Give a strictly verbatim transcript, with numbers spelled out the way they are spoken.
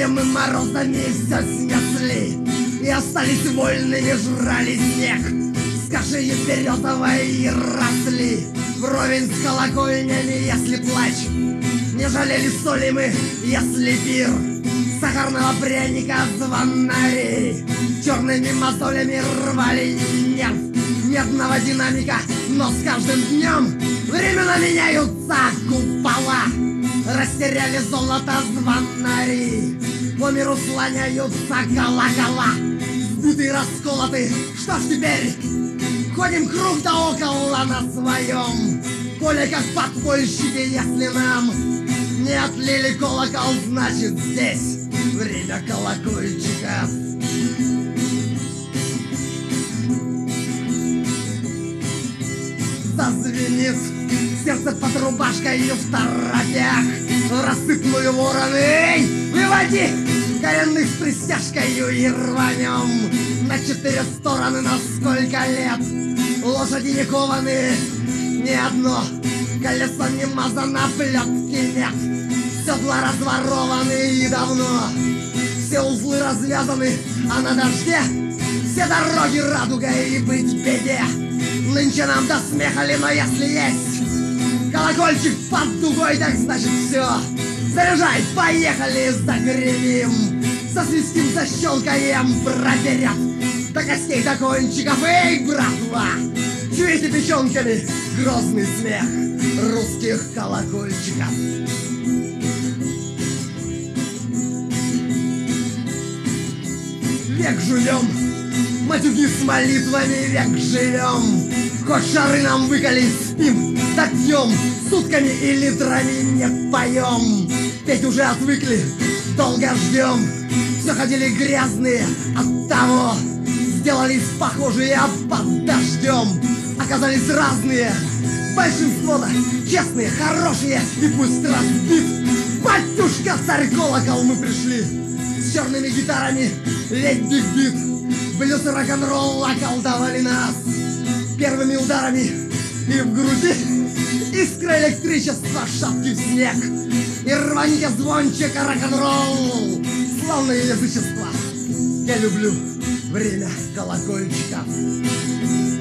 мы морозами все снесли и остались вольными, жрали снег. С кашей березовой росли вровень с колокольнями, если плач. Не жалели соли мы, если пир сахарного пряника звонари черными мозолями рвали нерв медного динамика. Но с каждым днем времена меняются, купола растеряли золото звонари, по миру слоняются колокола, сбиты и расколоты. Что ж теперь? Ходим круг да около на своем поле, как подпольщики. Если нам не отлили колокол, значит здесь время колокольчиков. Зазвенит сердце под рубашкой в торопях, рассыпную вороны. Эй, выводи коренных с пристяжкою и рванем на четыре стороны. На сколько лет лошади не кованы, ни одно колесо не мазано, плетки нет, седла разворованы и давно все узлы развязаны, а на дожде все дороги радугой и быть в беде. Нынче нам до смеха ли, но если есть колокольчик под дугой, так значит все. Заряжай, поехали, загремим, засвистим, защелкаем, проверят до костей, до кончиков. Эй, братва, чуете печенками грозный смех русских колокольчиков? Век живем, матюги с молитвами, век живем. Хоть шары нам выколи, спим, так днем, сутками и литрами не поем. Петь уже отвыкли, долго ждем. Все ходили грязные, от того сделались похожие под дождем. Оказались разные, большинство-то честные, хорошие. И пусть разбит батюшка царь колокол, мы пришли с черными гитарами, ледь биг-бит. Блюз и рок-н-ролл околдовали нас первыми ударами, и в груди искра электричества, шапки в снег, и рванье звончика рок-н-ролл, славное язычество. Я люблю время колокольчиков.